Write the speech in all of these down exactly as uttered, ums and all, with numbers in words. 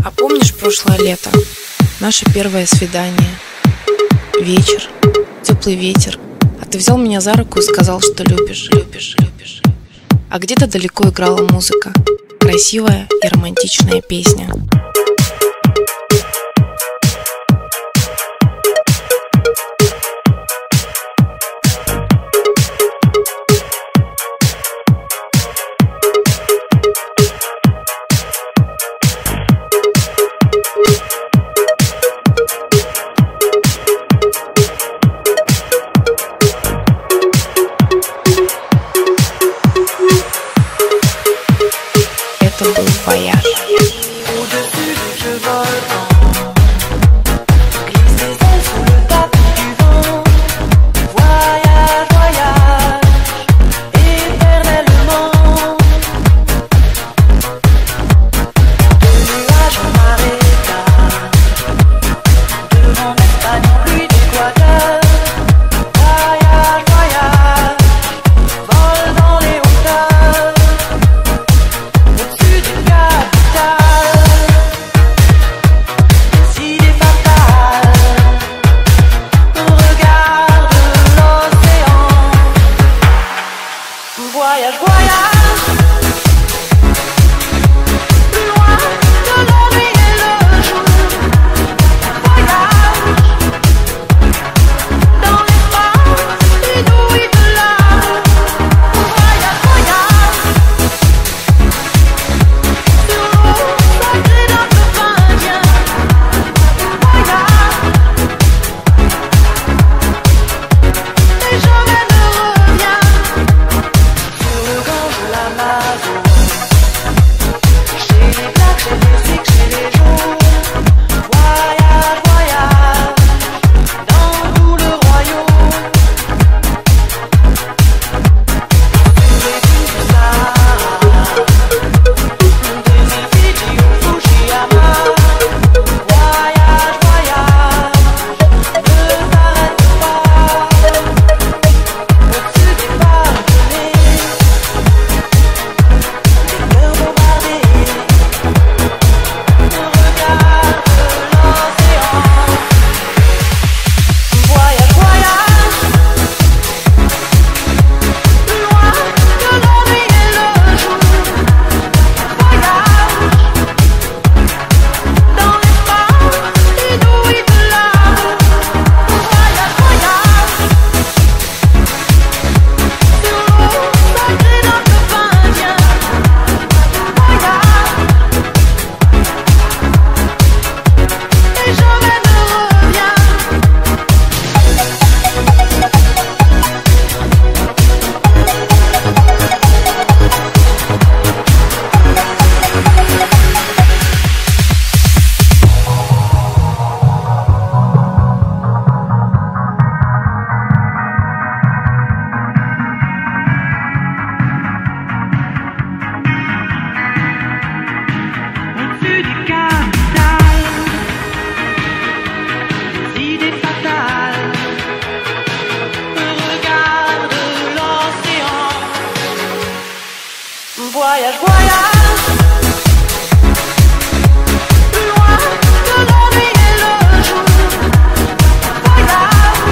А помнишь прошлое лето? Наше первое свидание. Вечер, теплый ветер. А ты взял меня за руку и сказал, что любишь, любишь, любишь. А где-то далеко играла музыка. Красивая и романтичная песня. Это был вояж. Voyage, voyage, plus loin de la nuit et le jour. Voyage, dans l'espace inouï de l'amour. Voyage, voyage, sur l'eau sacrée d'un peuple indien. Voyage, et jamais ne reviens. Chez les plaques, chez les cycles, chez les jours. Voyage, voyage, dans tout le royaume. Sur les dunes du Sahara, des îles Fidji au Fujiyama. Voyage, voyage, ne t'arrête pas. Au-dessus des Pyrénées, des cœurs bombardés, regarde l'océan. Voyage, voyage, plus loin que la nuit et le jour. Voyage, dans l'espace inouï de l'amour. Voyage, voyage, sur l'eau sacrée d'un peuple indien. Voyage, et jamais ne reviens. Au-dessus des capitales, des idées fatales. Regarde l'océan. Voyage, voyage, plus loin que la nuit et le jour. Voyage,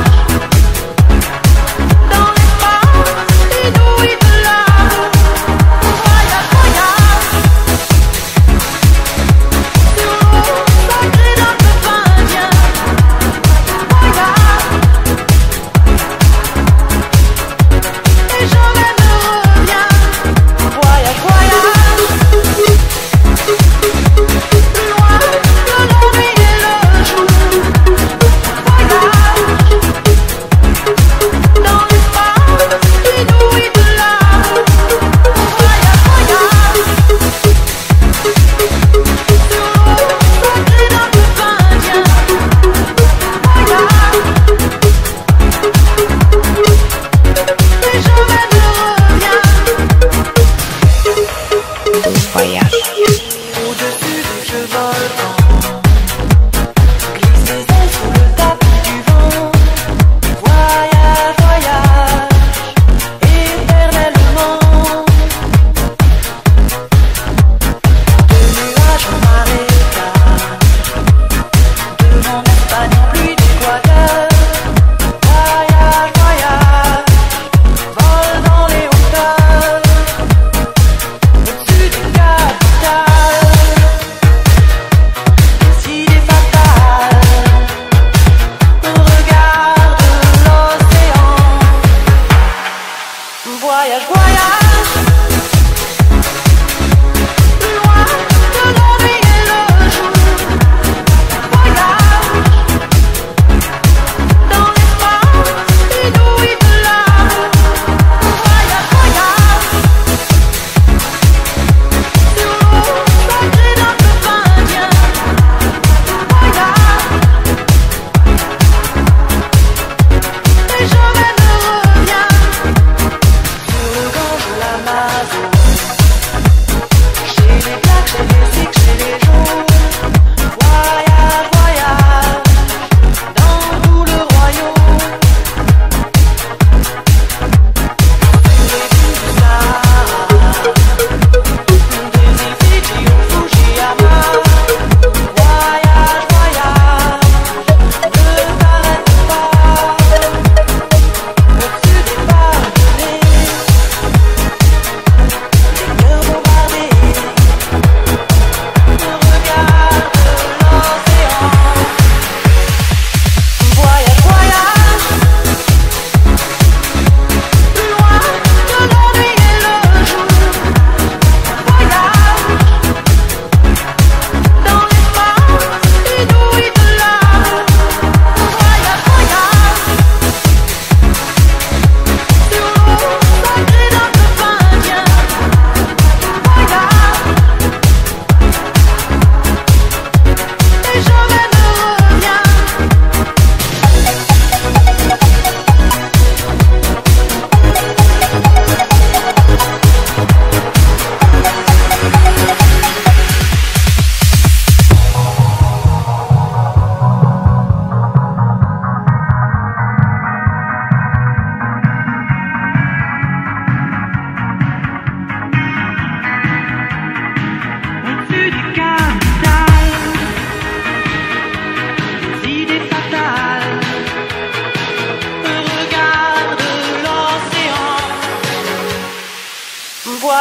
dans l'espace inouï de l'amour. Voyage, voyage, sur l'eau sacrée d'un peuple indien. Voyage, et jamais ne reviens. Voyage, voyage.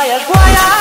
voyage, voyage.